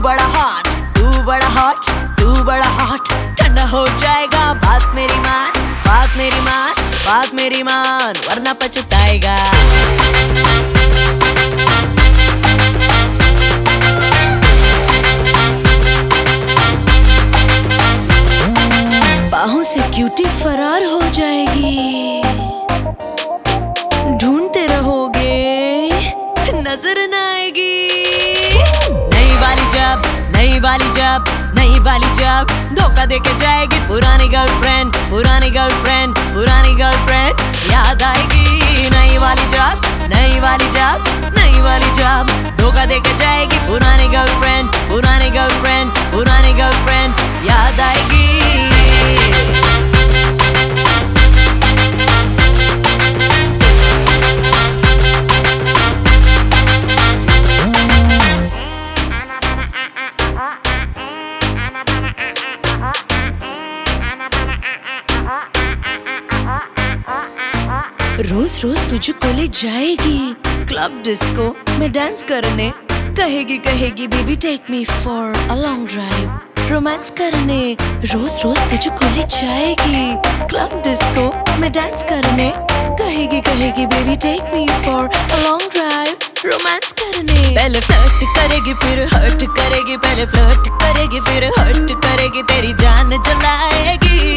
बड़ा हॉट, तू बड़ा हॉट, तू बड़ा हॉट। ठंडा हो जाएगा बात मेरी मान, बात मेरी मान, बात मेरी मान, वरना पछताएगा। बाहों से क्यूटी फरार हो जाएगी, ढूंढते रहोगे नजर न आएगी। नई वाली जब, नई वाली जब, नई वाली जब धोखा देके जाएगी पुरानी गर्लफ्रेंड, पुरानी गर्लफ्रेंड, पुरानी गर्लफ्रेंड याद आएगी। नई वाली जब, नई वाली जब, नई वाली जब धोखा देके जाएगी पुरानी गर्लफ्रेंड, पुरानी गर्लफ्रेंड, पुरानी गर्लफ्रेंड याद आएगी। रोज रोज तुझको ले जाएगी क्लब डिस्को में डांस करने, कहेगी कहेगी baby take me for a long drive romance करने। रोज रोज तुझको ले जाएगी क्लब डिस्को में डांस करने, कहेगी कहेगी baby take me for a long drive romance करने। पहले फ्लर्ट करेगी फिर हर्ट करेगी, पहले फ्लर्ट करेगी फिर हर्ट करेगी, तेरी जान जलाएगी।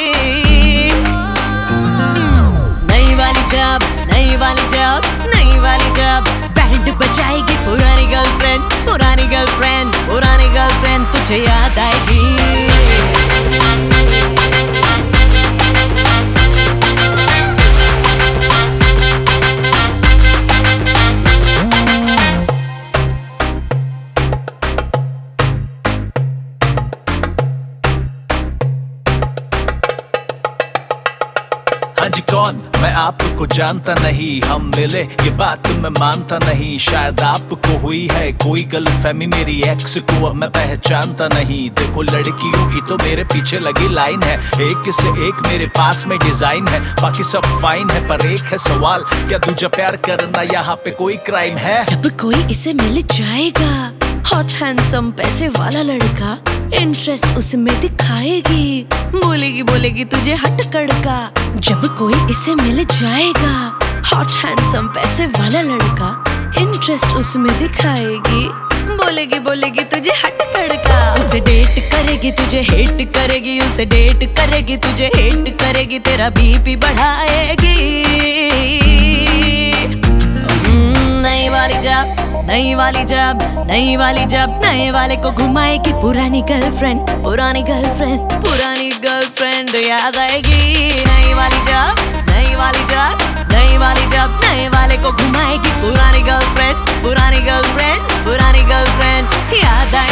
नई वाली जब, नई वाली जब, नई वाली जब बैंड बजाएगी पुरानी गर्लफ्रेंड, पुरानी गर्लफ्रेंड, पुरानी गर्लफ्रेंड तुझे याद आएगी। हाँ जी कौन, मैं आपको जानता नहीं, हम मिले ये बात मैं मानता नहीं। शायद आपको हुई है कोई गलतफहमी, मेरी एक्स को अब मैं पहचानता नहीं। देखो लड़कियों की तो मेरे पीछे लगी लाइन है, एक से एक मेरे पास में डिजाइन है, बाकी सब फाइन है। पर एक है सवाल, क्या तुझे प्यार करना यहाँ पे कोई क्राइम है? जब कोई इसे मिल जाएगा हॉट हैंडसम पैसे वाला लड़का, इंटरेस्ट उसमें दिखाएगी, बोलेगी बोलेगी तुझे हट कड़का। जब कोई इसे मिल जाएगा हॉट हैंडसम पैसे वाला लड़का, इंटरेस्ट उसमें दिखाएगी, बोलेगी बोलेगी तुझे हट कड़का। उसे डेट करेगी तुझे हेट करेगी, उसे डेट करेगी तुझे हेट करेगी, तेरा बीपी बढ़ाएगी। नई वाली जब, नई वाली जब, नई वाली जब नए वाले को घुमाएगी पुरानी गर्लफ्रेंड, पुरानी गर्लफ्रेंड, पुरानी गर्लफ्रेंड याद आएगी। नई वाली जब, नई वाली जब, नई वाली जब नए वाले को घुमाएगी पुरानी गर्लफ्रेंड, पुरानी गर्लफ्रेंड, पुरानी गर्लफ्रेंड याद आएगी।